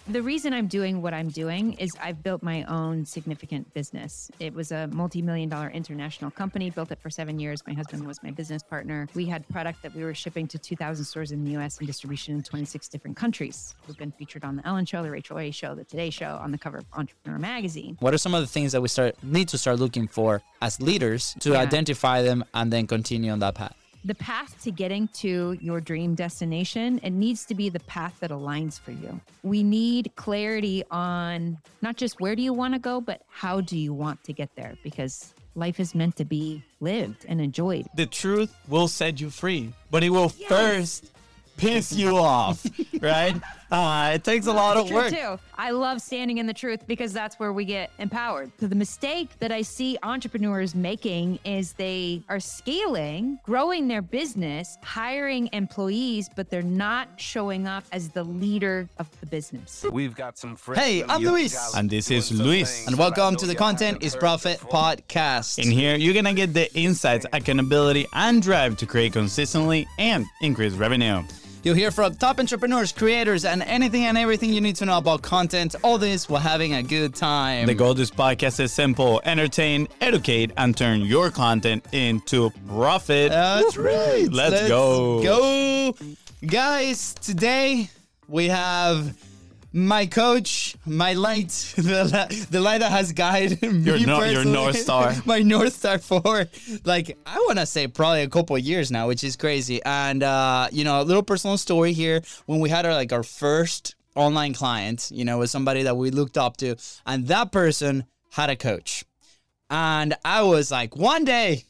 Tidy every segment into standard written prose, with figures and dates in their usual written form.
The reason I'm doing what I'm doing is I've built my own significant business. It was a multi-million-dollar international company, built it for 7 years. My husband was my business partner. We had product that we were shipping to 2,000 stores in the US and distribution in 26 different countries. We've been featured on The Ellen Show, The Rachel Ray Show, The Today Show, on the cover of Entrepreneur Magazine. What are some of the things that we need to start looking for as leaders to identify them and then continue on that path? The path to getting to your dream destination, it needs to be the path that aligns for you. We need clarity on not just where do you want to go, but how do you want to get there? Because life is meant to be lived and enjoyed. The truth will set you free, but it will first piss you off, right? It takes a lot of work. Too. I love standing in the truth because that's where we get empowered. So the mistake that I see entrepreneurs making is they are scaling, growing their business, hiring employees, but they're not showing up as the leader of the business. We've got some friends. Hey, I'm Luis. And this is Luis. And welcome to the Content is Profit podcast. In here, you're going to get the insights, accountability, and drive to create consistently and increase revenue. You'll hear from top entrepreneurs, creators, and anything and everything you need to know about content. All this while having a good time. The goal of this podcast is simple: entertain, educate, and turn your content into profit. That's right. Let's go. Guys, today we have my coach, my light, the light that has guided me your North Star. My North Star for, I want to say probably a couple of years now, which is crazy. And, a little personal story here. When we had our first online client, was somebody that we looked up to. And that person had a coach. And I was like, one day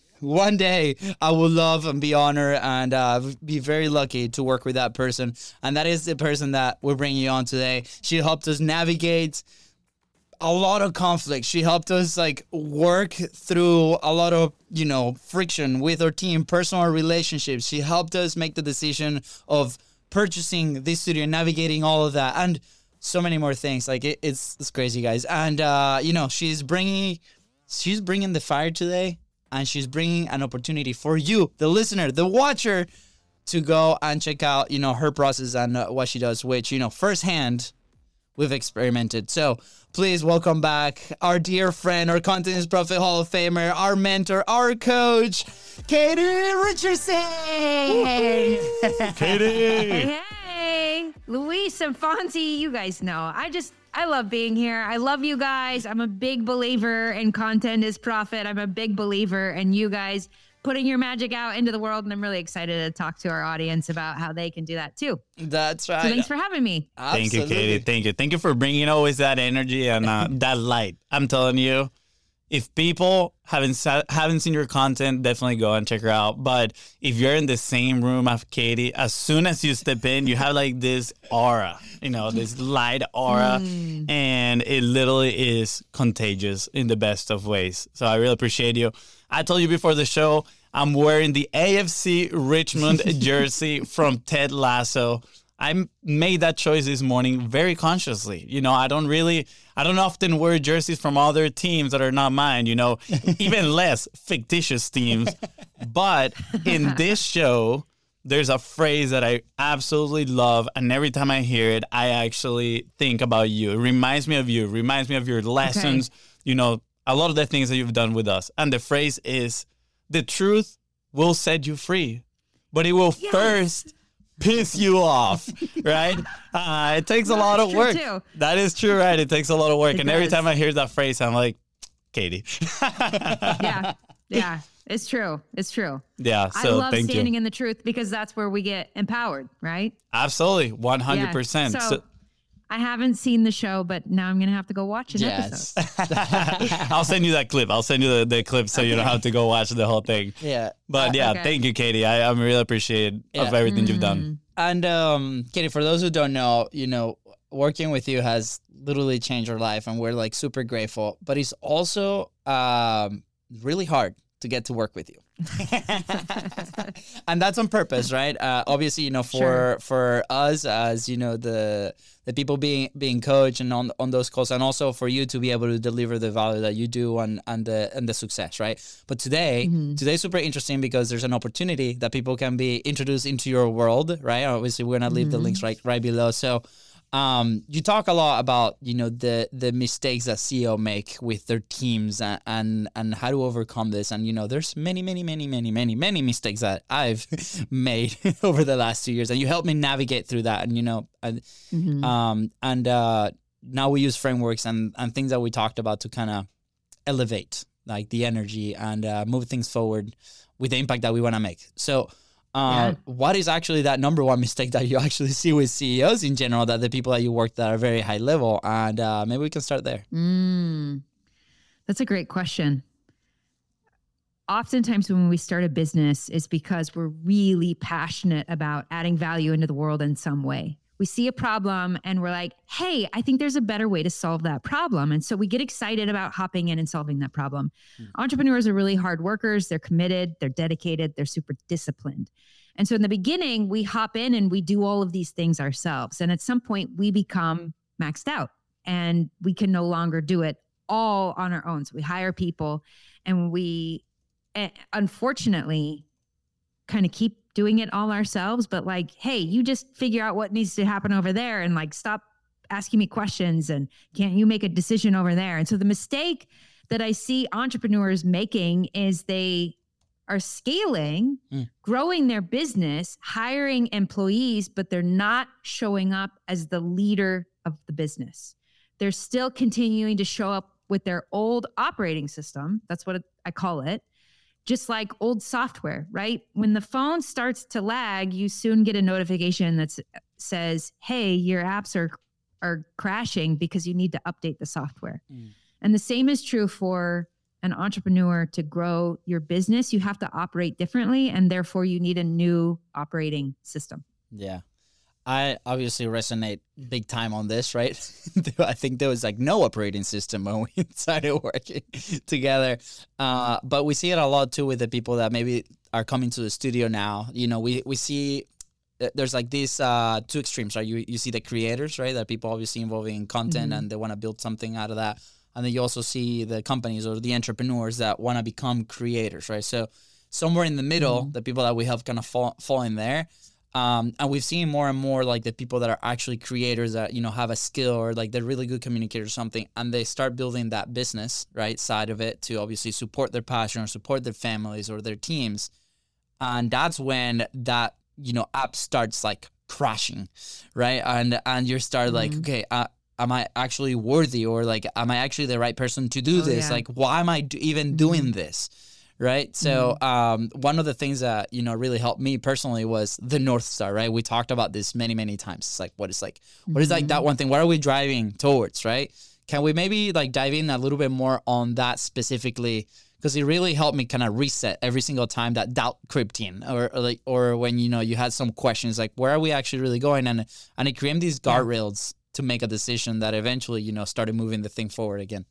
I would love and be honored and be very lucky to work with that person. And that is the person that we're bringing you on today. She helped us navigate a lot of conflict. She helped us work through a lot of, friction with our team, personal relationships. She helped us make the decision of purchasing this studio, navigating all of that, and so many more things. It's crazy, guys. And, she's bringing the fire today. And she's bringing an opportunity for you, the listener, the watcher, to go and check out, her process and what she does, which, firsthand, we've experimented. So please welcome back our dear friend, our Content is Profit Hall of Famer, our mentor, our coach, Katie Richardson. Katie. Hey, Luis and Fonzie, you guys know. I love being here. I love you guys. I'm a big believer in Content is Profit. I'm a big believer in you guys putting your magic out into the world. And I'm really excited to talk to our audience about how they can do that too. That's right. So thanks for having me. Absolutely. Thank you, Katie. Thank you. Thank you for bringing always that energy and that light. I'm telling you, if people haven't seen your content, definitely go and check her out. But if you're in the same room as Katie, as soon as you step in, you have this aura, this light aura, and it literally is contagious in the best of ways. So I really appreciate you. I told you before the show, I'm wearing the AFC Richmond jersey from Ted Lasso. I made that choice this morning very consciously. I don't often wear jerseys from other teams that are not mine, even less fictitious teams. But in this show, there's a phrase that I absolutely love. And every time I hear it, I actually think about you. It reminds me of you, reminds me of your lessons, a lot of the things that you've done with us. And the phrase is, the truth will set you free, but it will first piss you off, right? It takes a lot of work. Too. That is true, right? It takes a lot of work. It and does. every time I hear that phrase, I'm like, Katie. Yeah, it's true. It's true. Yeah, I so love thank standing you. in the truth because that's where we get empowered, right? Absolutely, 100%. Yeah. So I haven't seen the show, but now I'm going to have to go watch an episode. I'll send you that clip. I'll send you the clip so you don't have to go watch the whole thing. Yeah. But thank you, Katie. I'm really appreciative of everything you've done. And Katie, for those who don't know, working with you has literally changed our life, and we're super grateful. But it's also really hard to get to work with you. And that's on purpose, right? Obviously, for us as the people being coached and on those calls, and also for you to be able to deliver the value that you do and the success, right? But today's super interesting because there's an opportunity that people can be introduced into your world, right? Obviously, we're gonna leave the links right below. So You talk a lot about, you know, the mistakes that CEO make with their teams and how to overcome this. And, you know, there's many mistakes that I've made over the last 2 years, and you helped me navigate through that. And, you know, now we use frameworks and things that we talked about to kind of elevate like the energy and move things forward with the impact that we want to make. So what is actually that number one mistake that you actually see with CEOs in general, that the people that you work that are very high level? And maybe we can start there. That's a great question. Oftentimes when we start a business, it's because we're really passionate about adding value into the world in some way. We see a problem and we're like, hey, I think there's a better way to solve that problem. And so we get excited about hopping in and solving that problem. Entrepreneurs are really hard workers. They're committed, they're dedicated, they're super disciplined. And so in the beginning, we hop in and we do all of these things ourselves. And at some point we become maxed out and we can no longer do it all on our own. So we hire people and we, unfortunately, kind of keep doing it all ourselves, but like, hey, you just figure out what needs to happen over there and like stop asking me questions, and can't you make a decision over there? And so the mistake that I see entrepreneurs making is they are scaling, growing their business, hiring employees, but they're not showing up as the leader of the business. They're still continuing to show up with their old operating system. That's what I call it. Just like old software, right? When the phone starts to lag, you soon get a notification that says, hey, your apps are crashing because you need to update the software. And the same is true for an entrepreneur. To grow your business, you have to operate differently, and therefore you need a new operating system. Yeah. I obviously resonate big time on this, right? I think there was like no operating system when we started working together. But we see it a lot too with the people that maybe are coming to the studio now. You know, we see there's like these two extremes, right? You see the creators, right? That people obviously involving in content and they want to build something out of that. And then you also see the companies or the entrepreneurs that want to become creators, right? So somewhere in the middle, the people that we help kind of fall in there. And we've seen more and more like the people that are actually creators that, you know, have a skill or like they're really good communicators or something, and they start building that business, right, side of it to obviously support their passion or support their families or their teams. And that's when that, you know, app starts like crashing, right? And you start like, okay, am I actually worthy, or like, am I actually the right person to do this? Yeah. Like, why am I even doing this? Right. So one of the things that, you know, really helped me personally was the North Star. Right. We talked about this many times. It's like, what is like that one thing? What are we driving towards? Right. Can we maybe like dive in a little bit more on that specifically? Because it really helped me kind of reset every single time that doubt crept in, or when, you know, you had some questions like, where are we actually really going? And it created these guardrails to make a decision that eventually, you know, started moving the thing forward again.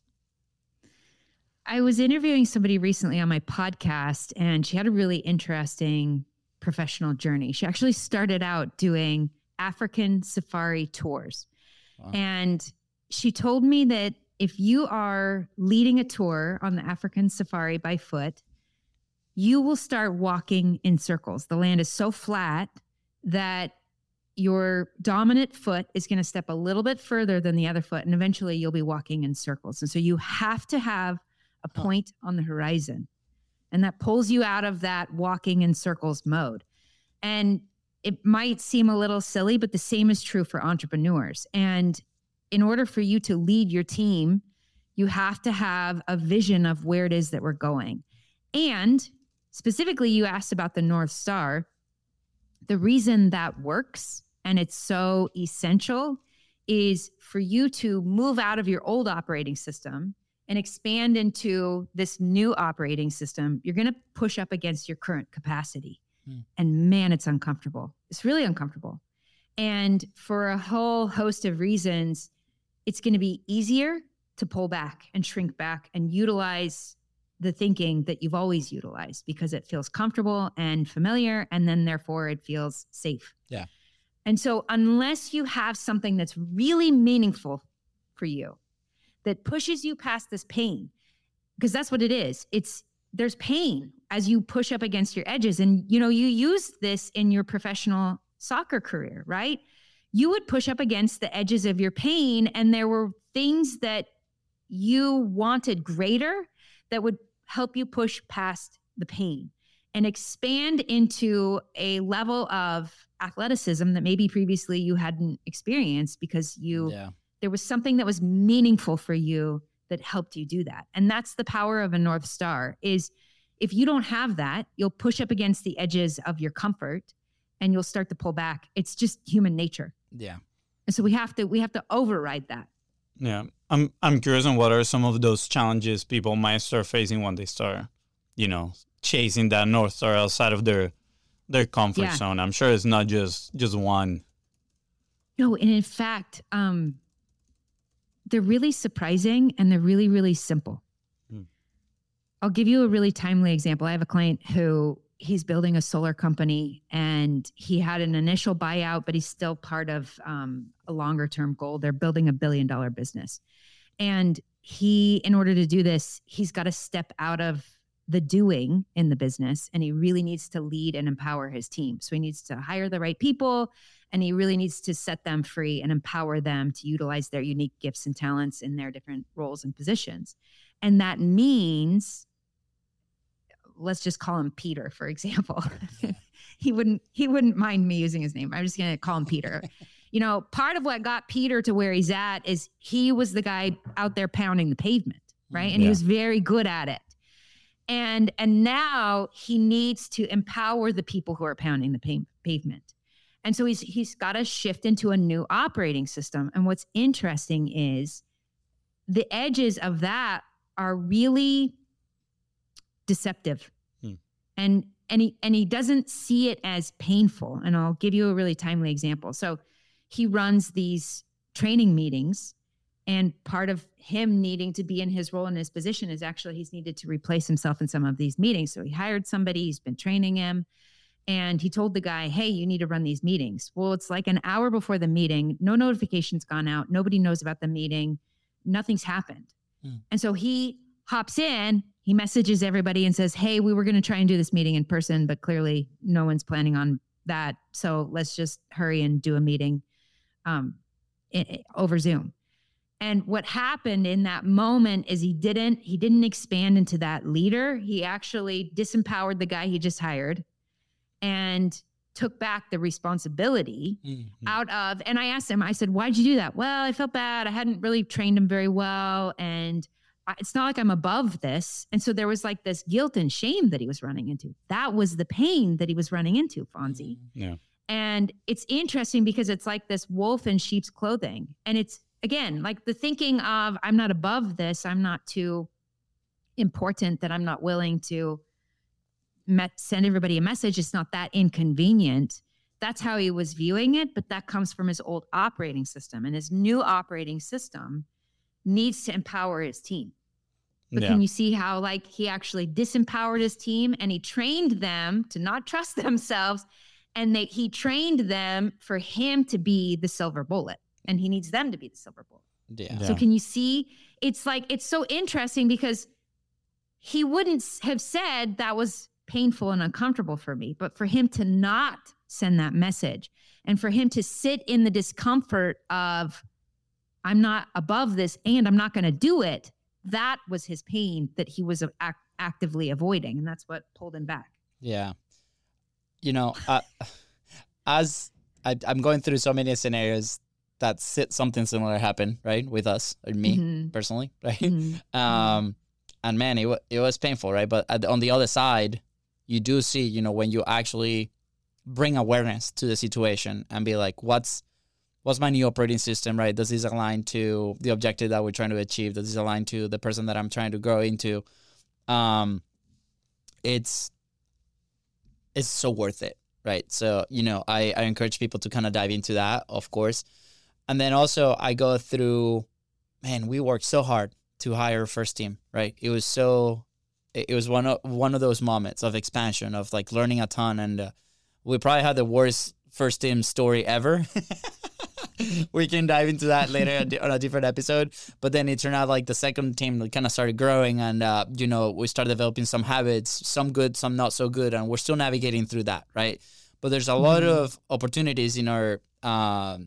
I was interviewing somebody recently on my podcast, and she had a really interesting professional journey. She actually started out doing African safari tours. Wow. And she told me that if you are leading a tour on the African safari by foot, you will start walking in circles. The land is so flat that your dominant foot is going to step a little bit further than the other foot, and eventually you'll be walking in circles. And so you have to have a point on the horizon, and that pulls you out of that walking in circles mode. And it might seem a little silly, but the same is true for entrepreneurs. And in order for you to lead your team, you have to have a vision of where it is that we're going. And specifically, you asked about the North Star. The reason that works and it's so essential is for you to move out of your old operating system and expand into this new operating system. You're going to push up against your current capacity. And man, it's uncomfortable. It's really uncomfortable. And for a whole host of reasons, it's going to be easier to pull back and shrink back and utilize the thinking that you've always utilized, because it feels comfortable and familiar, and then therefore it feels safe. Yeah. And so unless you have something that's really meaningful for you, that pushes you past this pain, because that's what it is. There's pain as you push up against your edges. And, you know, you use this in your professional soccer career, right? you would push up against the edges of your pain, and there were things that you wanted greater that would help you push past the pain and expand into a level of athleticism that maybe previously you hadn't experienced because there was something that was meaningful for you that helped you do that. And that's the power of a North Star, is if you don't have that, you'll push up against the edges of your comfort and you'll start to pull back. It's just human nature. Yeah. And so we have to override that. Yeah. I'm curious on what are some of those challenges people might start facing when they start, chasing that North Star outside of their comfort zone. I'm sure it's not just one. No, and in fact, they're really surprising and they're really, really simple. I'll give you a really timely example. I have a client who he's building a solar company and he had an initial buyout, but he's still part of a longer term goal. They're building $1 billion business. And in order to do this, he's got to step out of the doing in the business, and he really needs to lead and empower his team. So he needs to hire the right people, and he really needs to set them free and empower them to utilize their unique gifts and talents in their different roles and positions. And that means, let's just call him Peter, for example. He wouldn't mind me using his name. I'm just going to call him Peter. Part of what got Peter to where he's at is he was the guy out there pounding the pavement, right? And he was very good at it. And now he needs to empower the people who are pounding the pavement. And so he's got to shift into a new operating system. And what's interesting is the edges of that are really deceptive. And he doesn't see it as painful. And I'll give you a really timely example. So he runs these training meetings, and part of him needing to be in his role and his position is actually he's needed to replace himself in some of these meetings. So he hired somebody, he's been training him, and he told the guy, hey, you need to run these meetings. Well, it's like an hour before the meeting, no notification's gone out, nobody knows about the meeting, nothing's happened. And so he hops in, he messages everybody and says, hey, we were going to try and do this meeting in person, but clearly no one's planning on that. So let's just hurry and do a meeting over Zoom. And what happened in that moment is he didn't expand into that leader. He actually disempowered the guy he just hired and took back the responsibility out of, and I asked him, I said, why'd you do that? Well, I felt bad. I hadn't really trained him very well. And it's not like I'm above this. And so there was like this guilt and shame that he was running into. That was the pain that he was running into, Fonzie. Yeah. And it's interesting because it's like this wolf in sheep's clothing. And it's, again, like the thinking of, I'm not above this, I'm not too important that I'm not willing to send everybody a message. It's not that inconvenient. That's how he was viewing it, but that comes from his old operating system. And his new operating system needs to empower his team. But can you see how like he actually disempowered his team and he trained them to not trust themselves, and he trained them for him to be the silver bullet, and he needs them to be the silver bullet. Yeah. So can you see? It's like, it's so interesting because he wouldn't have said that was painful and uncomfortable for me, but for him to not send that message and for him to sit in the discomfort of, I'm not above this and I'm not going to do it, that was his pain that he was actively avoiding. And that's what pulled him back. Yeah. As I'm going through so many scenarios that something similar happened, right, with us, or me personally, right? And man, it was painful, right? But on the other side, you do see, when you actually bring awareness to the situation and be like, what's my new operating system, right? Does this align to the objective that we're trying to achieve? Does this align to the person that I'm trying to grow into? It's so worth it, right? So, I encourage people to kind of dive into that, of course. And then also I go through, man, we worked so hard to hire first team, right? It was one of those moments of expansion, of like learning a ton. And we probably had the worst first team story ever. We can dive into that later on a different episode. But then it turned out like the second team kind of started growing, and we started developing some habits, some good, some not so good, and we're still navigating through that, right? But there's a lot of opportunities in our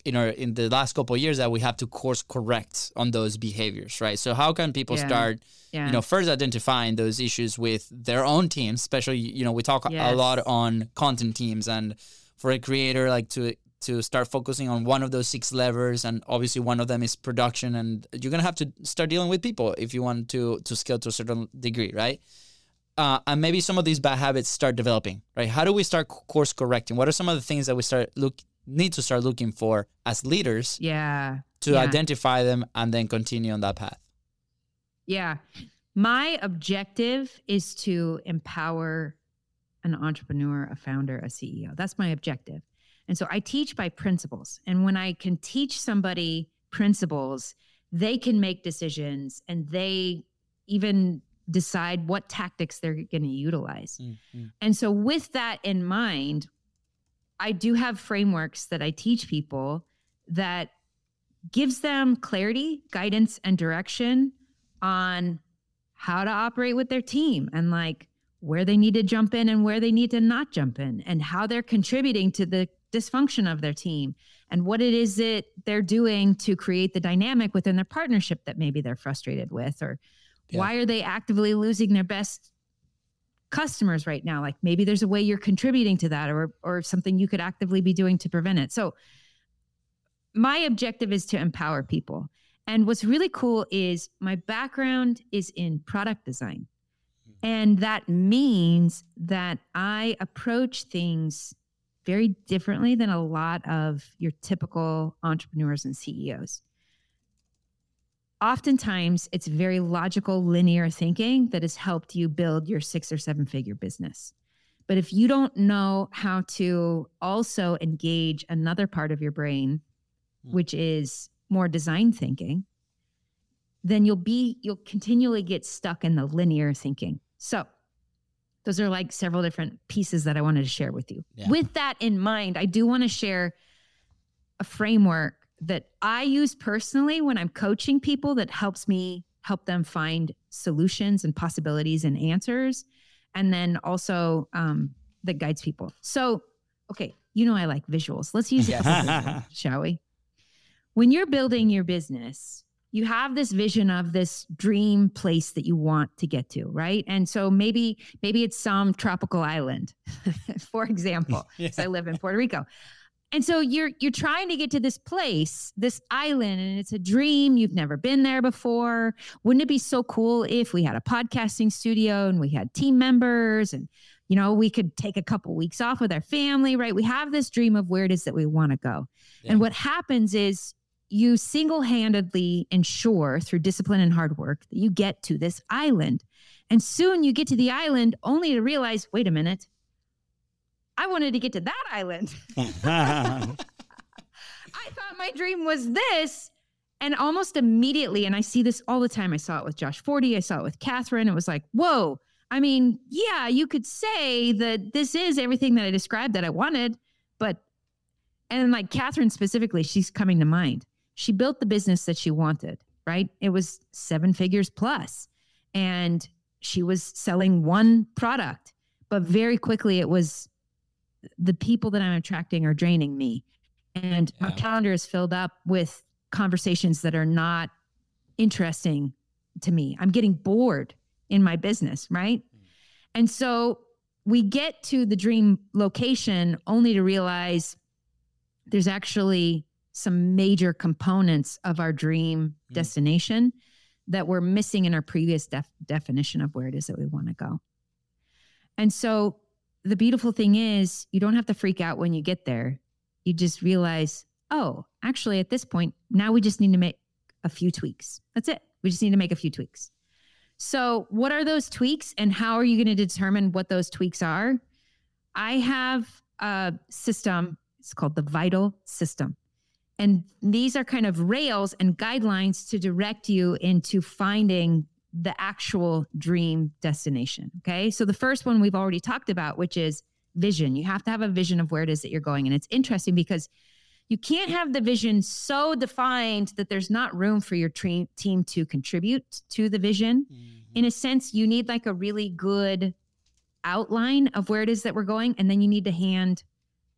in the last couple of years that we have to course correct on those behaviors, right? So how can people start, first identifying those issues with their own teams, especially, we talk a lot on content teams, and for a creator, like to start focusing on one of those 6 levers, and obviously one of them is production, and you're going to have to start dealing with people if you want to scale to a certain degree, right? And maybe some of these bad habits start developing, right? How do we start course correcting? What are some of the things that we need to start looking for as leaders to identify them and then continue on that path? Yeah. My objective is to empower an entrepreneur, a founder, a CEO. That's my objective. And so I teach by principles. And when I can teach somebody principles, they can make decisions, and they even decide what tactics they're going to utilize. Mm-hmm. And so with that in mind, I do have frameworks that I teach people that gives them clarity, guidance, and direction on how to operate with their team, and like where they need to jump in and where they need to not jump in, and how they're contributing to the dysfunction of their team, and what it is that they're doing to create the dynamic within their partnership that maybe they're frustrated with, or why are they actively losing their best customers right now? Like maybe there's a way you're contributing to that, or something you could actively be doing to prevent it. So my objective is to empower people. And what's really cool is my background is in product design. And that means that I approach things very differently than a lot of your typical entrepreneurs and CEOs. Oftentimes, it's very logical, linear thinking that has helped you build your 6 or 7 figure business. But if you don't know how to also engage another part of your brain, which is more design thinking, then you'll continually get stuck in the linear thinking. So those are like several different pieces that I wanted to share with you. Yeah. With that in mind, I do want to share a framework that I use personally when I'm coaching people that helps me help them find solutions and possibilities and answers. And then also that guides people. So, okay, I like visuals. Let's use it, shall we? When you're building your business, you have this vision of this dream place that you want to get to, right? And so maybe it's some tropical island, for example, because I live in Puerto Rico. And so you're trying to get to this place, this island, and it's a dream. You've never been there before. Wouldn't it be so cool if we had a podcasting studio and we had team members, and we could take a couple weeks off with our family, right? We have this dream of where it is that we want to go. Yeah. And what happens is you single-handedly ensure through discipline and hard work that you get to this island. And soon you get to the island only to realize, wait a minute, I wanted to get to that island. I thought my dream was this. And almost immediately, and I see this all the time. I saw it with Josh Forti. I saw it with Catherine. It was like, whoa. I mean, yeah, you could say that this is everything that I described that I wanted, and like Catherine specifically, she's coming to mind. She built the business that she wanted, right? It was 7 figures plus, and she was selling one product, but very quickly it was the people that I'm attracting are draining me. And my calendar is filled up with conversations that are not interesting to me. I'm getting bored in my business, right? And so we get to the dream location only to realize there's actually some major components of our dream destination that we're missing in our previous definition of where it is that we want to go. And so the beautiful thing is you don't have to freak out when you get there. You just realize, oh, actually at this point, now we just need to make a few tweaks. That's it. We just need to make a few tweaks. So what are those tweaks, and how are you going to determine what those tweaks are? I have a system. It's called the VITAL system. And these are kind of rails and guidelines to direct you into finding the actual dream destination. Okay. So the first one we've already talked about, which is vision. You have to have a vision of where it is that you're going. And it's interesting because you can't have the vision so defined that there's not room for your team to contribute to the vision. Mm-hmm. In a sense, you need like a really good outline of where it is that we're going. And then you need to hand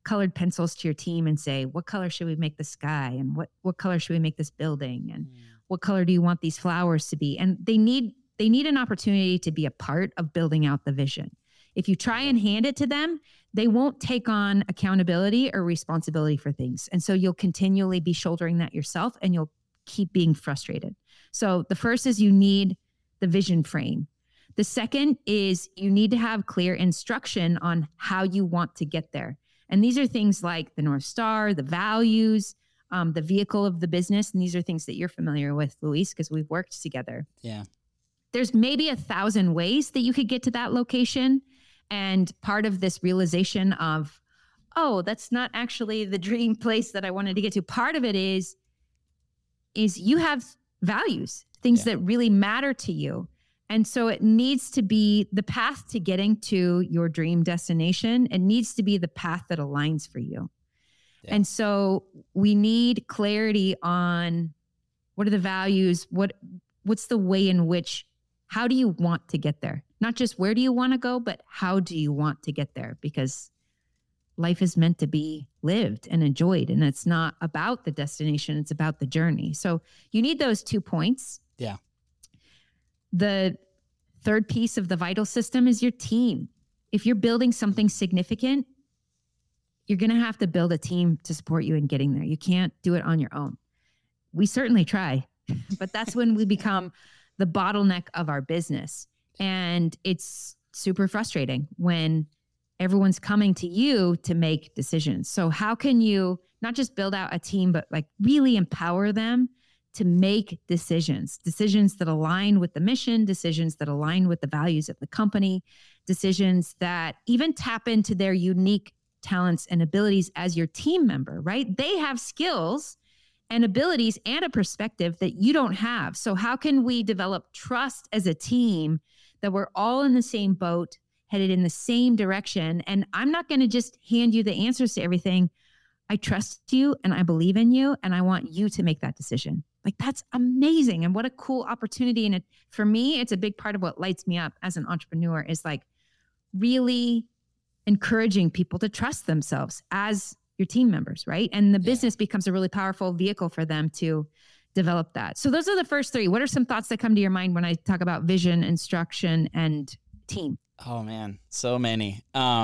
colored pencils to your team and say, what color should we make the sky? And what color should we make this building? And what color do you want these flowers to be? And they need an opportunity to be a part of building out the vision. If you try and hand it to them, they won't take on accountability or responsibility for things. And so you'll continually be shouldering that yourself, and you'll keep being frustrated. So the first is you need the vision frame. The second is you need to have clear instruction on how you want to get there. And these are things like the North Star, the values, the vehicle of the business. And these are things that you're familiar with, Luis, because we've worked together. Yeah. There's maybe 1,000 ways that you could get to that location. And part of this realization of, oh, that's not actually the dream place that I wanted to get to. Part of it is you have values, things that really matter to you. And so it needs to be the path to getting to your dream destination. It needs to be the path that aligns for you. Yeah. And so we need clarity on what are the values, what's the way in which, how do you want to get there? Not just where do you want to go, but how do you want to get there? Because life is meant to be lived and enjoyed. And it's not about the destination, it's about the journey. So you need those 2 points. Yeah. The third piece of the vital system is your team. If you're building something significant, you're going to have to build a team to support you in getting there. You can't do it on your own. We certainly try, but that's when we become the bottleneck of our business. And it's super frustrating when everyone's coming to you to make decisions. So how can you not just build out a team, but like really empower them to make decisions that align with the mission, decisions that align with the values of the company, decisions that even tap into their unique talents and abilities as your team member, right? They have skills and abilities and a perspective that you don't have. So how can we develop trust as a team that we're all in the same boat, headed in the same direction? And I'm not going to just hand you the answers to everything. I trust you and I believe in you and I want you to make that decision. Like, that's amazing. And what a cool opportunity. And for me, it's a big part of what lights me up as an entrepreneur is like really encouraging people to trust themselves as your team members, right? And the business becomes a really powerful vehicle for them to develop that. So those are the first three. What are some thoughts that come to your mind when I talk about vision, instruction, and team? Oh man, so many.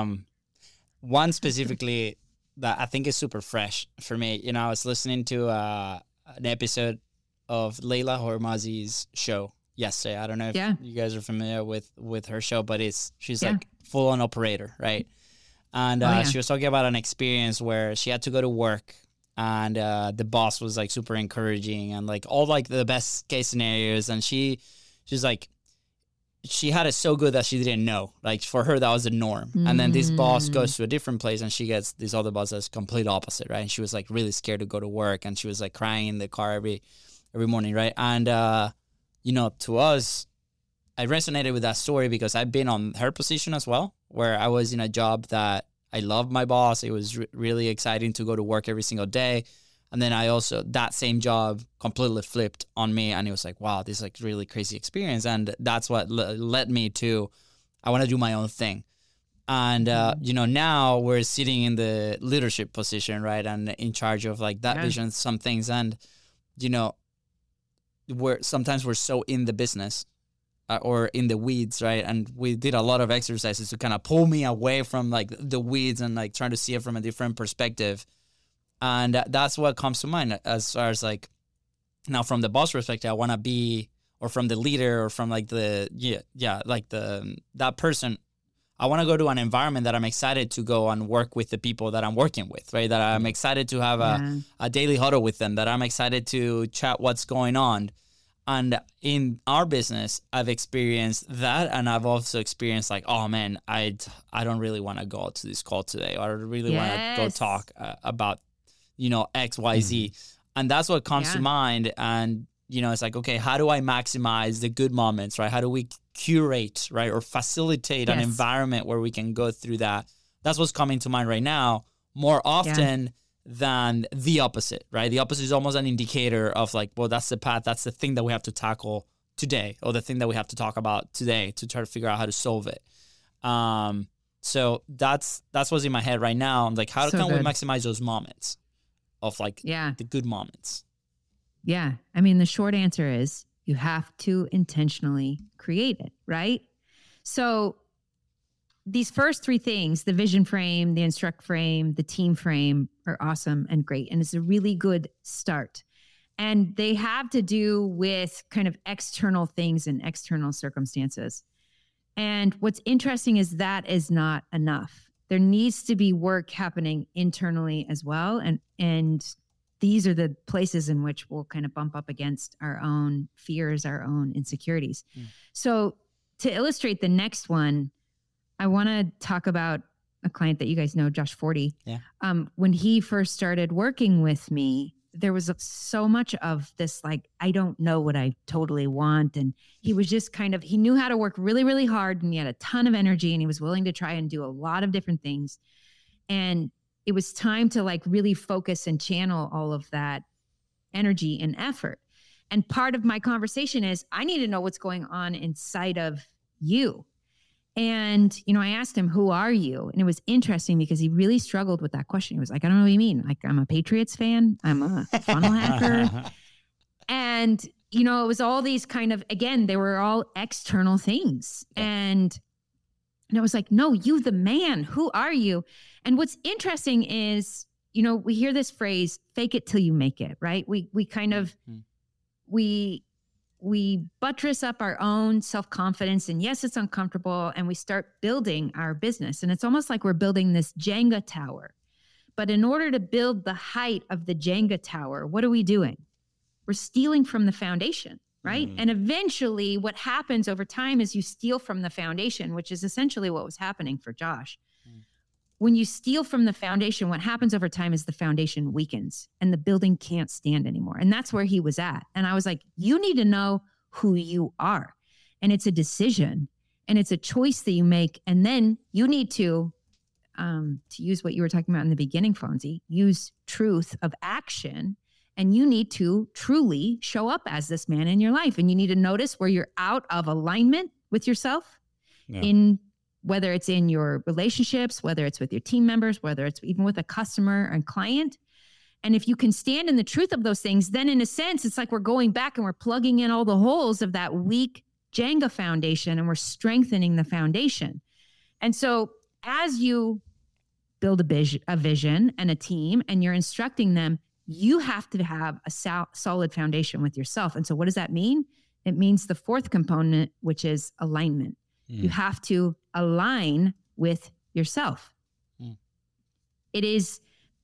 One specifically that I think is super fresh for me. You know, I was listening to an episode of Leila Hormazi's show yesterday. I don't know if you guys are familiar with her show, but she's like full on operator, right? And she was talking about an experience where she had to go to work and the boss was like super encouraging and like all like the best case scenarios. And she's like, she had it so good that she didn't know. Like for her, that was the norm. And then this boss goes to a different place and she gets this other boss that's complete opposite, right? And she was like really scared to go to work and she was like crying in the car every morning, right? And, you know, to us, I resonated with that story because I've been on her position as well, where I was in a job that I loved my boss. It was really exciting to go to work every single day. And then I also, that same job completely flipped on me. And it was like, wow, this is like really crazy experience. And that's what led me to, I want to do my own thing. And, you know, now we're sitting in the leadership position, right? And in charge of like that vision, some things. And, you know, sometimes we're so in the business or in the weeds, right? And we did a lot of exercises to kind of pull me away from like the weeds and like trying to see it from a different perspective. And that's what comes to mind as far as like, now from the boss perspective, I want to be, or from the leader or from like that person, I want to go to an environment that I'm excited to go and work with the people that I'm working with, right? That I'm excited to have a daily huddle with them, that I'm excited to chat what's going on. And in our business, I've experienced that. And I've also experienced like, oh man, I don't really want to go to this call today. Or I really want to go talk about, you know, X, Y, Z. And that's what comes to mind. And, you know, it's like, okay, how do I maximize the good moments, right? How do we curate, right? Or facilitate an environment where we can go through that? That's what's coming to mind right now more often than the opposite, right? The opposite is almost an indicator of like, well, that's the path. That's the thing that we have to tackle today, or the thing that we have to talk about today to try to figure out how to solve it. So that's what's in my head right now. I'm like, how So can we good. maximize those moments of like Yeah. the good moments? Yeah. I mean, the short answer is you have to intentionally create it, right? So these first three things, the vision frame, the instruct frame, the team frame, are awesome and great. And it's a really good start. And they have to do with kind of external things and external circumstances. And what's interesting is that is not enough. There needs to be work happening internally as well. And these are the places in which we'll kind of bump up against our own fears, our own insecurities. So to illustrate the next one, I want to talk about a client that you guys know, Josh Forty. Yeah. When he first started working with me, there was so much of this, like, I don't know what I totally want. And he was just kind of, he knew how to work really, really hard, and he had a ton of energy, and he was willing to try and do a lot of different things. And it was time to like really focus and channel all of that energy and effort. And part of my conversation is, I need to know what's going on inside of you. And, you know, I asked him, who are you? And it was interesting because he really struggled with that question. He was like, I don't know what you mean. Like, I'm a Patriots fan. I'm a funnel hacker. And, you know, it was all these kind of, again, they were all external things. And I was like, no, you, the man, who are you? And what's interesting is, you know, we hear this phrase, fake it till you make it, right? We kind of, we buttress up our own self-confidence, and yes, it's uncomfortable, and we start building our business. And it's almost like we're building this Jenga tower. But in order to build the height of the Jenga tower, what are we doing? We're stealing from the foundation, right? And eventually what happens over time is you steal from the foundation, which is essentially what was happening for Josh. When you steal from the foundation, what happens over time is the foundation weakens and the building can't stand anymore. And that's where he was at. And I was like, you need to know who you are. And it's a decision, and it's a choice that you make. And then you need to use what you were talking about in the beginning, Fonzie, use truth of action. And you need to truly show up as this man in your life. And you need to notice where you're out of alignment with yourself in whether it's in your relationships, whether it's with your team members, whether it's even with a customer and client. And if you can stand in the truth of those things, then in a sense, it's like we're going back and we're plugging in all the holes of that weak Jenga foundation, and we're strengthening the foundation. And so as you build a vision and a team, and you're instructing them, you have to have a solid foundation with yourself. And so what does that mean? It means the fourth component, which is alignment. You have to align with yourself. It is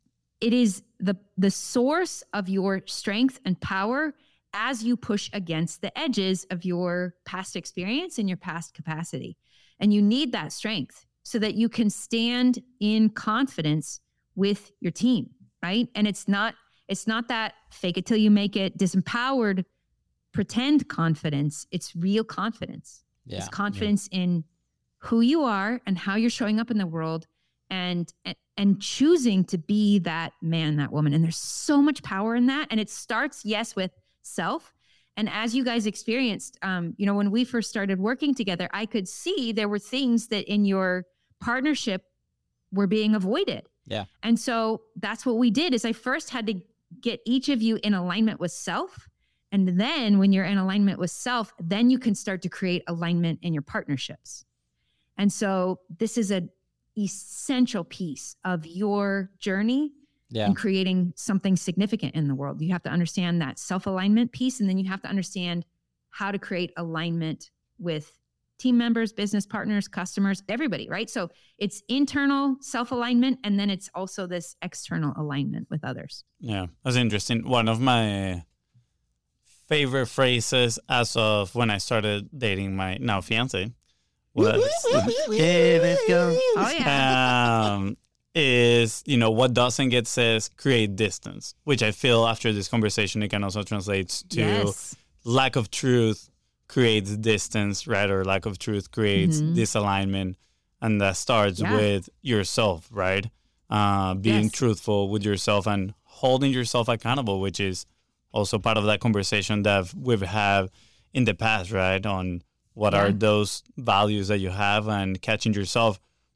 the source of your strength and power as you push against the edges of your past experience and your past capacity. And you need that strength so that you can stand in confidence with your team, right? And it's not that fake it till you make it, disempowered, pretend confidence. It's real confidence. It's confidence in who you are and how you're showing up in the world, and choosing to be that man, that woman. And there's so much power in that. And it starts, yes, with self. And as you guys experienced, you know, when we first started working together, I could see there were things that in your partnership were being avoided. Yeah. And so that's what we did, is I first had to get each of you in alignment with self. And then when you're in alignment with self, then you can start to create alignment in your partnerships. And so this is an essential piece of your journey in creating something significant in the world. You have to understand that self-alignment piece, and then you have to understand how to create alignment with team members, business partners, customers, everybody, right? So it's internal self-alignment, and then it's also this external alignment with others. Yeah, that's interesting. One of my favorite phrases as of when I started dating my now fiance was, hey, let's go. Oh yeah. Is, you know, what doesn't get says create distance, which I feel after this conversation, it can also translate to lack of truth creates distance, right? Or lack of truth creates disalignment. And that starts with yourself, right? Being truthful with yourself and holding yourself accountable, which is also part of that conversation that we've had in the past, right? On what are those values that you have, and catching yourself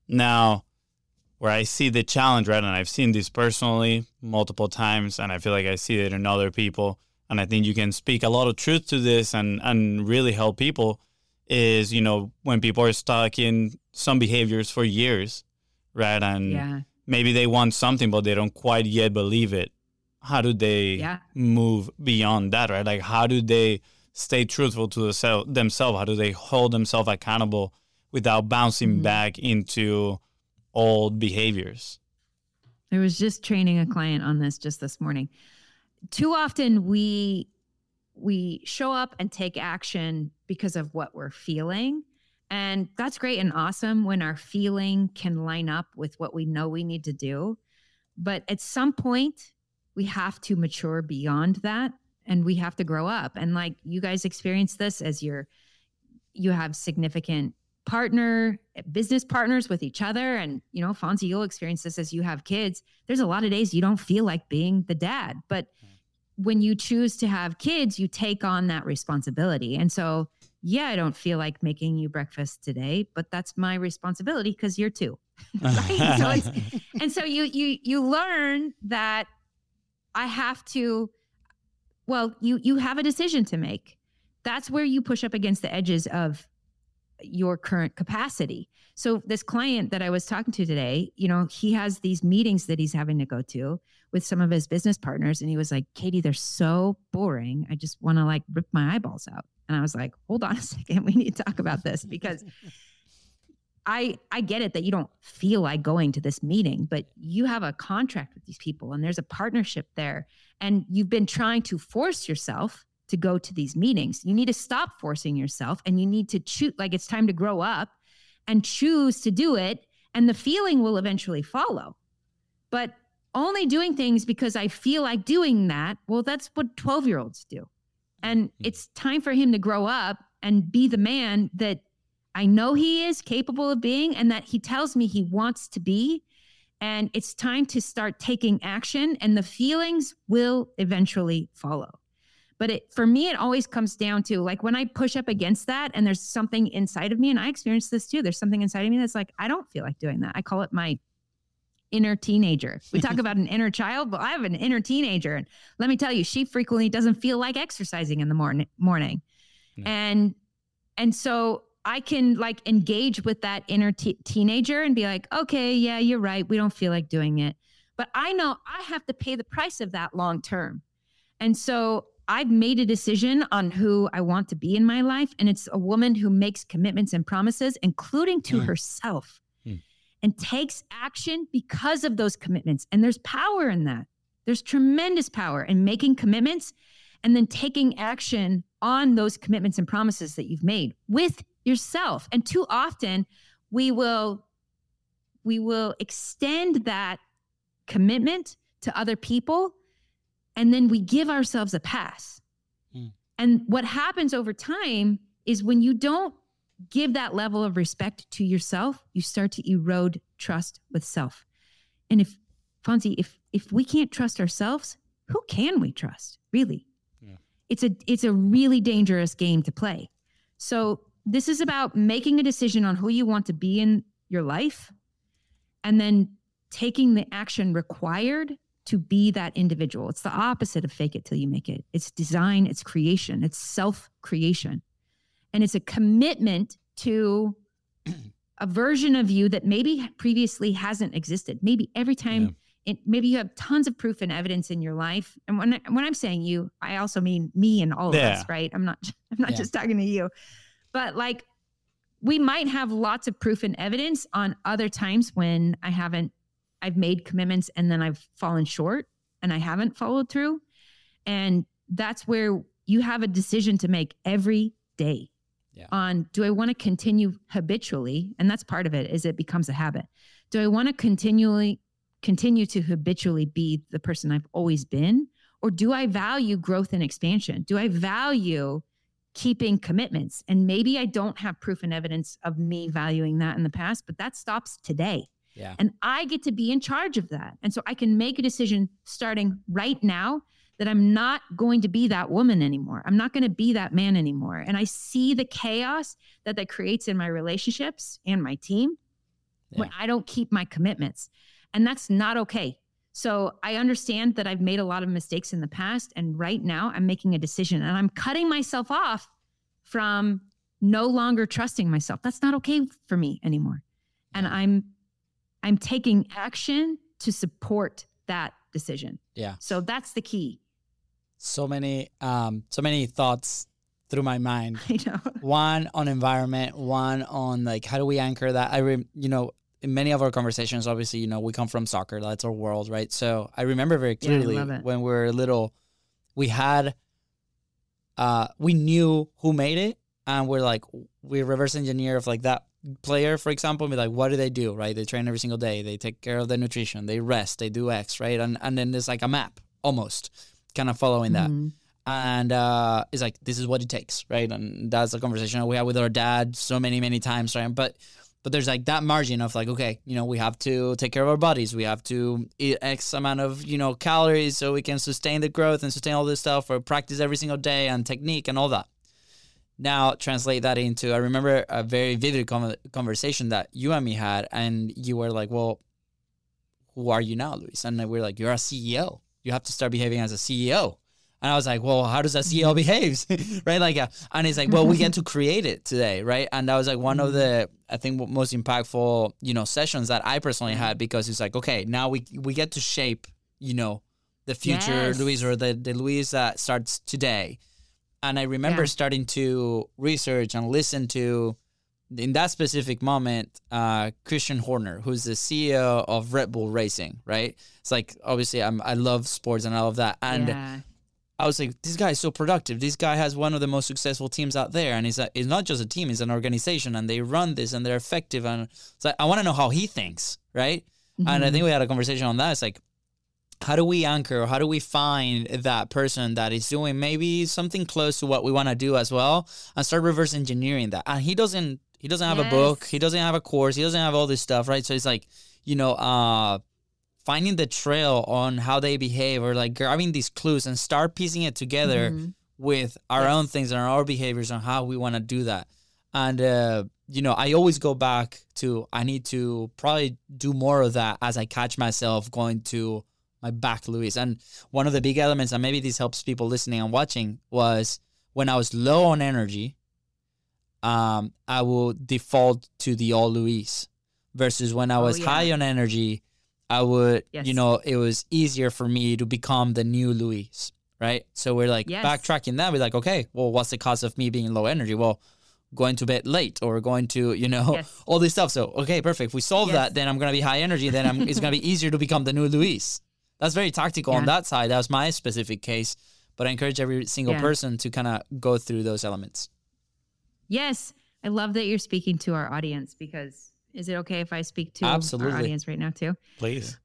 Now, where I see the challenge, right, and I've seen this personally multiple times, and I feel like I see it in other people, and I think you can speak a lot of truth to this and really help people, is, you know, when people are stuck in some behaviors for years, right, and maybe they want something, but they don't quite yet believe it. How do they move beyond that, right? Like, how do they stay truthful to themselves? How do they hold themselves accountable without bouncing back into old behaviors? I was just training a client on this just this morning. Too often we show up and take action because of what we're feeling. And that's great and awesome when our feeling can line up with what we know we need to do. But at some point, we have to mature beyond that, and we have to grow up. And like you guys experience this as you have significant business partners with each other. And, you know, Fonzie, you'll experience this as you have kids. There's a lot of days you don't feel like being the dad, but when you choose to have kids, you take on that responsibility. And so, yeah, I don't feel like making you breakfast today, but that's my responsibility because you're two. Right? So you learn that I have to, you have a decision to make. That's where you push up against the edges of your current capacity. So this client that I was talking to today, you know, he has these meetings that he's having to go to with some of his business partners. And he was like, Katie, they're so boring. I just want to like rip my eyeballs out. And I was like, hold on a second. We need to talk about this because I get it that you don't feel like going to this meeting, but you have a contract with these people and there's a partnership there. And you've been trying to force yourself to go to these meetings. You need to stop forcing yourself and you need to choose, like it's time to grow up and choose to do it. And the feeling will eventually follow. But only doing things because I feel like doing that, well, that's what 12-year-olds do. And it's time for him to grow up and be the man that I know he is capable of being and that he tells me he wants to be. And it's time to start taking action and the feelings will eventually follow. But for me, it always comes down to like when I push up against that and there's something inside of me, and I experience this too. There's something inside of me that's like, I don't feel like doing that. I call it my inner teenager. We talk about an inner child, but I have an inner teenager. And let me tell you, she frequently doesn't feel like exercising in the morning. No. And so I can like engage with that inner teenager and be like, okay, yeah, you're right. We don't feel like doing it. But I know I have to pay the price of that long term. And so I've made a decision on who I want to be in my life. And it's a woman who makes commitments and promises, including to herself, and takes action because of those commitments. And there's power in that. There's tremendous power in making commitments and then taking action on those commitments and promises that you've made with yourself. And too often we will extend that commitment to other people, and then we give ourselves a pass. And what happens over time is when you don't give that level of respect to yourself, you start to erode trust with self. And Fonzie, if we can't trust ourselves, who can we trust? Really? Yeah. It's a really dangerous game to play. So this is about making a decision on who you want to be in your life and then taking the action required to be that individual. It's the opposite of fake it till you make it. It's design, it's creation, it's self-creation. And it's a commitment to a version of you that maybe previously hasn't existed. Maybe every time, maybe you have tons of proof and evidence in your life. And when I'm saying you, I also mean me and all of us, right? I'm not just talking to you. But like, we might have lots of proof and evidence on other times when I've made commitments and then I've fallen short and I haven't followed through. And that's where you have a decision to make every day on, do I want to continue habitually? And that's part of it, is it becomes a habit. Do I want to continue to habitually be the person I've always been? Or do I value growth and expansion? Do I value keeping commitments? And maybe I don't have proof and evidence of me valuing that in the past, but that stops today. Yeah. And I get to be in charge of that. And so I can make a decision starting right now that I'm not going to be that woman anymore. I'm not going to be that man anymore. And I see the chaos that creates in my relationships and my team. when I don't keep my commitments. And that's not okay. So I understand that I've made a lot of mistakes in the past. And right now I'm making a decision and I'm cutting myself off from no longer trusting myself. That's not okay for me anymore. And I'm taking action to support that decision. Yeah. So that's the key. So many thoughts through my mind. I know. One on environment, one on like, how do we anchor that? In many of our conversations, obviously, we come from soccer. That's our world, right? So I remember very clearly when we were little, we knew who made it. And we reverse engineer of like that player, for example, and be like, what do they do, right? They train every single day. They take care of their nutrition. They rest. They do X, right? And then there's like a map almost kind of following that. And it's like, this is what it takes, right? And that's a conversation we had with our dad so many, many times, right? But there's like that margin of like, okay, we have to take care of our bodies. We have to eat X amount of, calories so we can sustain the growth and sustain all this stuff or practice every single day and technique and all that. Now translate that into, I remember a very vivid conversation that you and me had, and you were like, well, who are you now, Luis? And we're like, you're a CEO. You have to start behaving as a CEO. And I was like, well, how does a CEO behave? Right? And he's like, well, we get to create it today. Right. And that was like one of the, I think, most impactful, sessions that I personally had, because it's like, okay, now we get to shape, the future Luis, or the Luis that starts today. And I remember starting to research and listen to, in that specific moment, Christian Horner, who's the CEO of Red Bull Racing, right? It's like, obviously, I love sports and all of that. And I was like, this guy is so productive. This guy has one of the most successful teams out there. And it's not just a team, it's an organization. And they run this and they're effective. And it's like, I want to know how he thinks, right? And I think we had a conversation on that. It's like, how do we anchor, or how do we find that person that is doing maybe something close to what we want to do as well, and start reverse engineering that? And he doesn't have a book, he doesn't have a course, he doesn't have all this stuff, right? So it's like, finding the trail on how they behave, or like grabbing these clues and start piecing it together with our own things and our behaviors on how we want to do that. And, I always go back to, I need to probably do more of that as I catch myself going to my back, Luis. And one of the big elements, and maybe this helps people listening and watching, was when I was low on energy, I will default to the old Luis, versus when I was high on energy, I would, it was easier for me to become the new Luis, right? So we're like backtracking that. We're like, okay, well, what's the cause of me being low energy? Well, going to bed late, or going to, all this stuff. So, okay, perfect. If we solve that, then I'm going to be high energy. Then it's going to be easier to become the new Luis. That's very tactical on that side. That was my specific case. But I encourage every single person to kind of go through those elements. Yes. I love that you're speaking to our audience, because is it okay if I speak to our audience right now too? Please.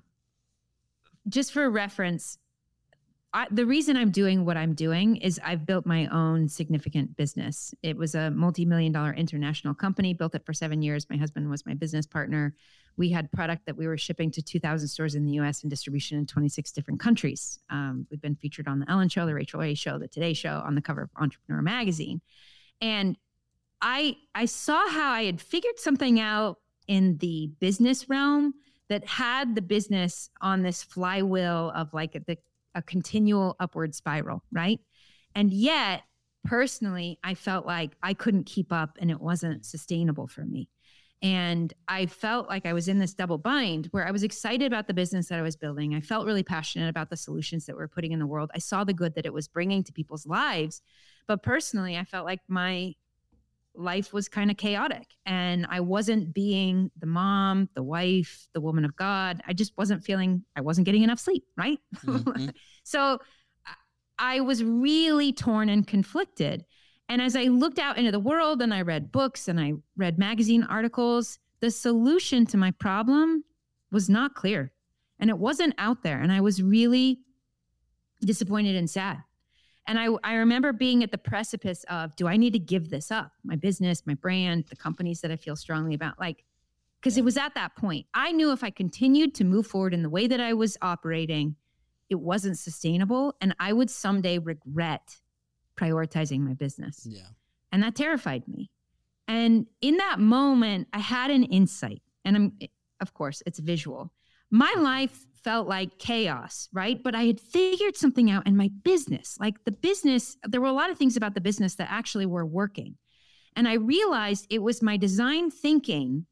Just for reference, the reason I'm doing what I'm doing is I've built my own significant business. It was a multi-million-dollar international company, built it for 7 years. My husband was my business partner. We had product that we were shipping to 2,000 stores in the US and distribution in 26 different countries. We've been featured on the Ellen Show, the Rachel Ray Show, the Today Show, on the cover of Entrepreneur Magazine. And I saw how I had figured something out in the business realm that had the business on this flywheel of like a continual upward spiral, right? And yet, personally, I felt like I couldn't keep up and it wasn't sustainable for me. And I felt like I was in this double bind where I was excited about the business that I was building. I felt really passionate about the solutions that we're putting in the world. I saw the good that it was bringing to people's lives. But personally, I felt like my life was kind of chaotic and I wasn't being the mom, the wife, the woman of God. I just wasn't I wasn't getting enough sleep, right? So I was really torn and conflicted. And as I looked out into the world and I read books and I read magazine articles, the solution to my problem was not clear and it wasn't out there. And I was really disappointed and sad. And I remember being at the precipice of, do I need to give this up? My business, my brand, the companies that I feel strongly about, because it was at that point. I knew if I continued to move forward in the way that I was operating, it wasn't sustainable. And I would someday regret prioritizing my business. Yeah. And that terrified me. And in that moment, I had an insight. and of course, it's visual. My life felt like chaos, right? But I had figured something out in my business. Like the business, there were a lot of things about the business that actually were working. And I realized it was my design thinking.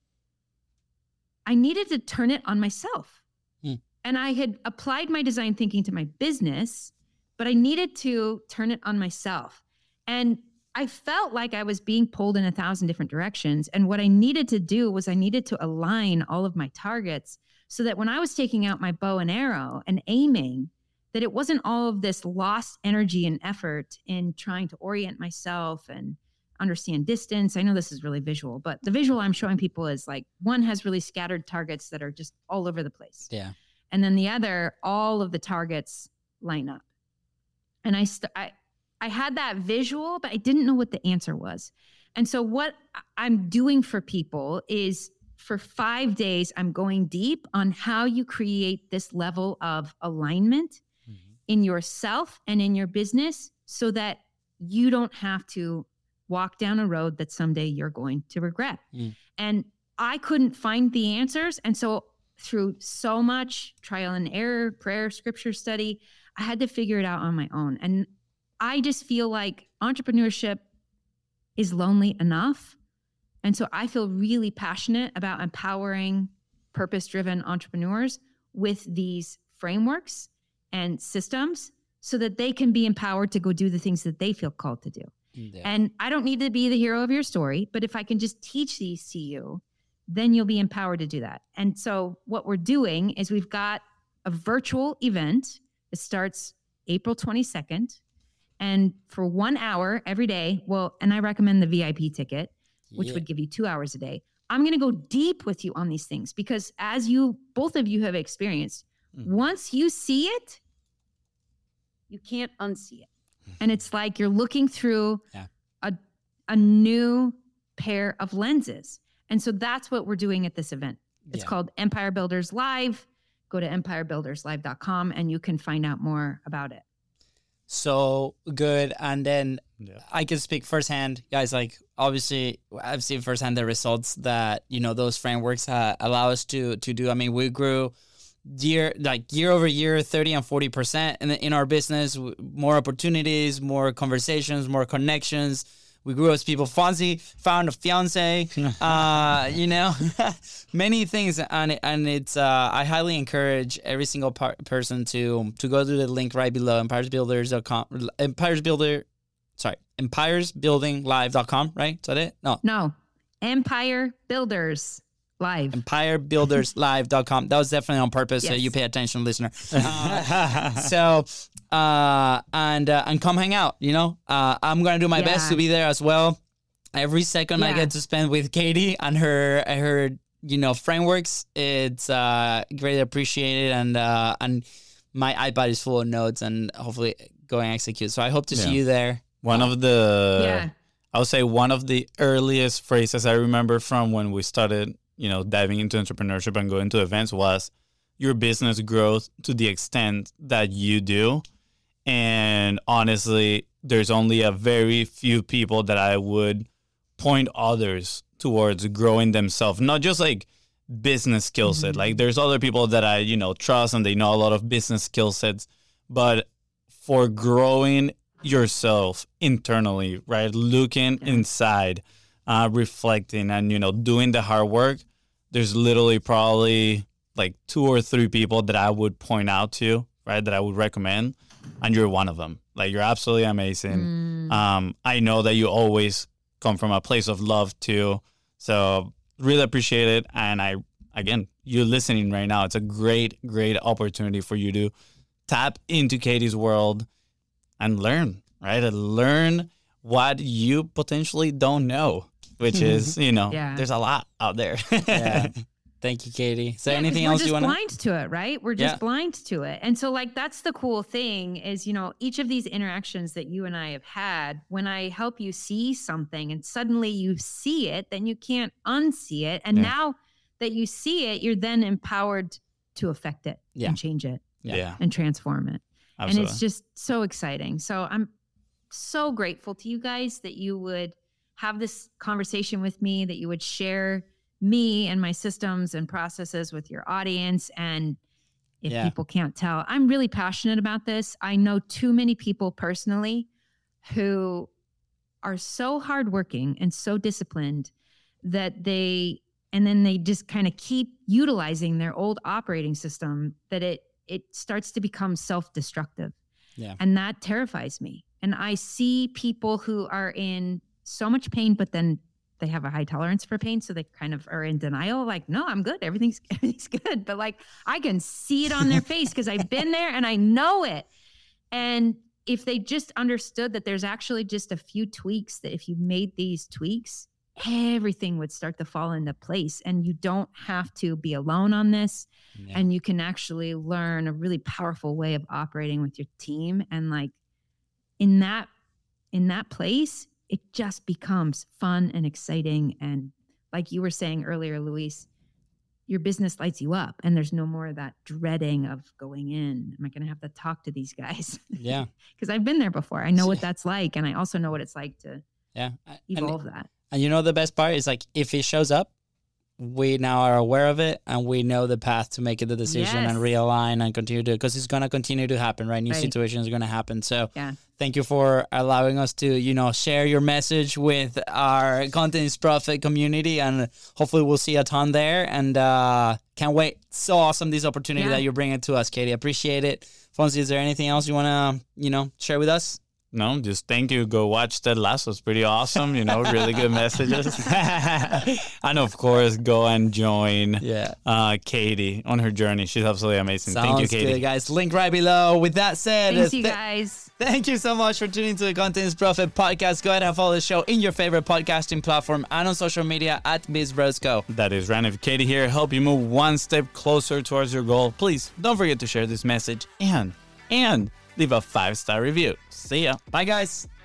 I needed to turn it on myself. And I had applied my design thinking to my business, but I needed to turn it on myself. And I felt like I was being pulled in 1,000 different directions. And what I needed to do was I needed to align all of my targets so that when I was taking out my bow and arrow and aiming, that it wasn't all of this lost energy and effort in trying to orient myself and understand distance. I know this is really visual, but the visual I'm showing people is like one has really scattered targets that are just all over the place. Yeah. And then the other, all of the targets line up. And I had that visual, but I didn't know what the answer was. And so what I'm doing for people is for 5 days, I'm going deep on how you create this level of alignment in yourself and in your business so that you don't have to walk down a road that someday you're going to regret. And I couldn't find the answers. And so through so much trial and error, prayer, scripture study, I had to figure it out on my own. And I just feel like entrepreneurship is lonely enough. And so I feel really passionate about empowering purpose-driven entrepreneurs with these frameworks and systems so that they can be empowered to go do the things that they feel called to do. Yeah. And I don't need to be the hero of your story, but if I can just teach these to you, then you'll be empowered to do that. And so what we're doing is we've got a virtual event. It starts April 22nd. And for 1 hour every day, and I recommend the VIP ticket, which would give you 2 hours a day. I'm going to go deep with you on these things because as both of you have experienced, once you see it, you can't unsee it. And it's like you're looking through a new pair of lenses. And so that's what we're doing at this event. It's called Empire Builders Live. Go to empirebuilderslive.com and you can find out more about it. So good. And then I can speak firsthand, guys, like obviously I've seen firsthand the results that, those frameworks allow us to do. I mean, we grew year over year, 30 and 40% in our business, more opportunities, more conversations, more connections. We grew as people. Fonzie found a fiance, many things. And it's, I highly encourage every single person to go to the link right below, empiresbuilders.com, empiresbuildinglive.com, right? Is that it? No, Empire Builders Live. Empirebuilderslive.com. That was definitely on purpose, so you pay attention, listener. And come hang out, I'm going to do my best to be there as well. Every second I get to spend with Katie and her frameworks, it's greatly appreciated. And my iPad is full of notes and hopefully go and execute. So I hope to see you there. One of the earliest phrases I remember from when we started, diving into entrepreneurship and going to events was your business grows to the extent that you do. And honestly, there's only a very few people that I would point others towards growing themselves, not just like business skill set. Like there's other people that I, trust and they know a lot of business skill sets, but for growing yourself internally, right? Looking inside, reflecting and, doing the hard work. There's literally probably like 2 or 3 people that I would point out to, right? That I would recommend. And you're one of them. Like you're absolutely amazing. I know that you always come from a place of love too. So really appreciate it. And you listening right now, it's a great, great opportunity for you to tap into Katie's world and learn, right? And learn what you potentially don't know, which is, there's a lot out there. Thank you, Katie. Is there anything else you want to? We're just blind to it, right? We're just blind to it. And so that's the cool thing is, each of these interactions that you and I have had, when I help you see something and suddenly you see it, then you can't unsee it. And now that you see it, you're then empowered to affect it and change it and transform it. Absolutely. And it's just so exciting. So I'm so grateful to you guys that you would have this conversation with me, that you would share me and my systems and processes with your audience. And if Yeah. people can't tell, I'm really passionate about this. I know too many people personally who are so hardworking and so disciplined that they just kind of keep utilizing their old operating system, that it starts to become self-destructive. Yeah. And that terrifies me. And I see people who are in so much pain, but then they have a high tolerance for pain. So they kind of are in denial, like, no, I'm good. Everything's good. But like, I can see it on their face because I've been there and I know it. And if they just understood that there's actually just a few tweaks, that if you made these tweaks, everything would start to fall into place. And you don't have to be alone on this. Yeah. And you can actually learn a really powerful way of operating with your team. And like in that place, it just becomes fun and exciting. And like you were saying earlier, Luis, your business lights you up and there's no more of that dreading of going in. Am I going to have to talk to these guys? Yeah. Because I've been there before. I know what that's like. And I also know what it's like to evolve that. And you know, the best part is like, if it shows up, we now are aware of it and we know the path to make it the decision and realign and continue to, because it's going to continue to happen, right? New situations are going to happen. So thank you for allowing us to, share your message with our Content is Profit community, and hopefully we'll see a ton there, and can't wait. So awesome, this opportunity that you're bringing to us, Katie. Appreciate it. Fonzie, is there anything else you want to, share with us? No, just thank you. Go watch Ted Lasso. It's pretty awesome. Really good messages. And of course, go and join Katie on her journey. She's absolutely amazing. Thank you, Katie. Good, guys. Link right below. With that said, thanks, you guys. Thank you so much for tuning to the Content is Profit podcast. Go ahead and follow the show in your favorite podcasting platform and on social media at BizBrosCo. That is Ranif. Katie here. Help you move one step closer towards your goal. Please don't forget to share this message and leave a 5-star review. See ya. Bye, guys.